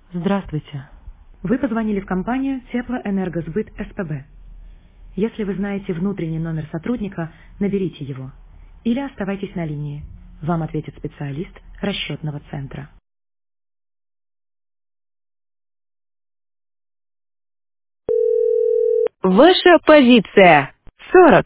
Здравствуйте. Вы позвонили в компанию Теплоэнергосбыт СПБ. Если вы знаете внутренний номер сотрудника, наберите его. Или оставайтесь на линии. Вам ответит специалист расчетного центра. Ваша позиция. 40.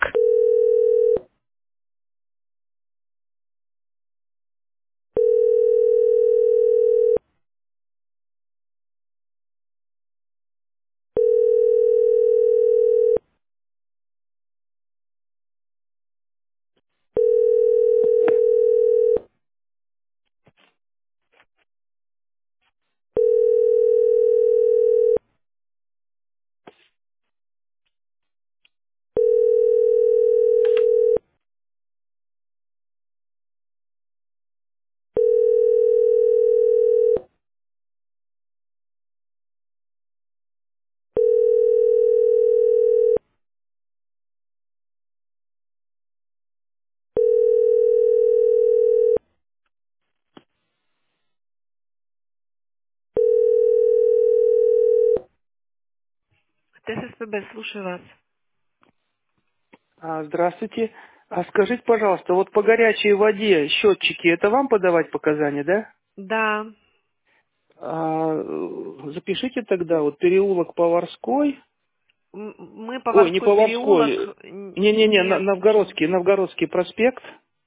ТССПБ, слушаю вас. Здравствуйте. Скажите, пожалуйста, вот по горячей воде счетчики, это вам подавать показания, да? Да. Запишите тогда вот переулок Поварской. Мы Ой, не Поварской переулок. Поварской. Не-не-не, Нет. Новгородский проспект.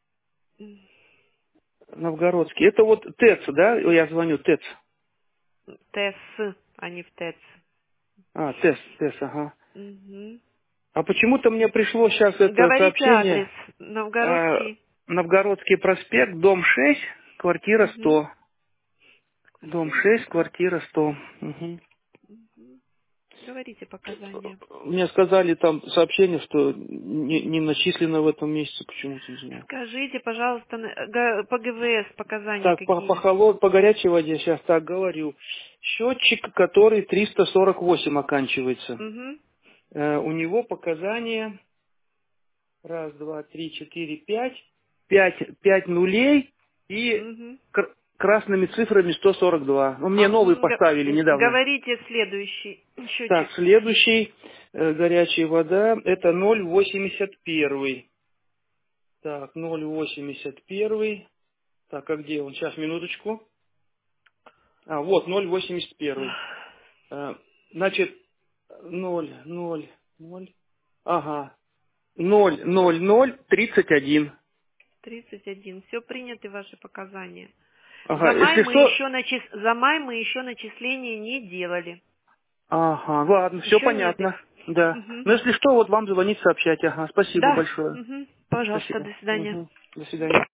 Новгородский. Это вот ТЭЦ, да? Я звоню, ТЭЦ. ТС, а не в ТЭЦ. ТЭЦ, ага. Мгм. А почему-то мне пришло сейчас это Говорите адрес. сообщение. а, Новгородский. Новгородский проспект, дом 6, квартира Мгм. 100. Дом Квартира 6, 100. квартира 100. Мгм. Говорите показания. Мне сказали там сообщение, что не начислено в этом месяце почему-то, не знаю. Скажите, пожалуйста, по ГВС показания Так, какие? по горячей воде сейчас так говорю. Счетчик, который 348 оканчивается. Угу. У него показания раз, два, три, четыре, пять. Пять нулей и Угу. красными цифрами 142. Ну, мне новый поставили недавно. Говорите следующий Так, счетчик. следующий, горячая вода, это 0,81. Так, 0,81. Так, а где он? Сейчас, минуточку. Вот, 0,81. Значит, 0,0,0. Ага. 0,00,31. 31. Все приняты ваши показания. Ага, если что... За май мы еще начисления не делали. Ага, ладно, все Еще нет понятно. их. Да. Мгм. Ну, если что, вот вам звонить, сообщать. Ага, спасибо Да. большое. Мгм. Пожалуйста, Спасибо. до свидания. До свидания.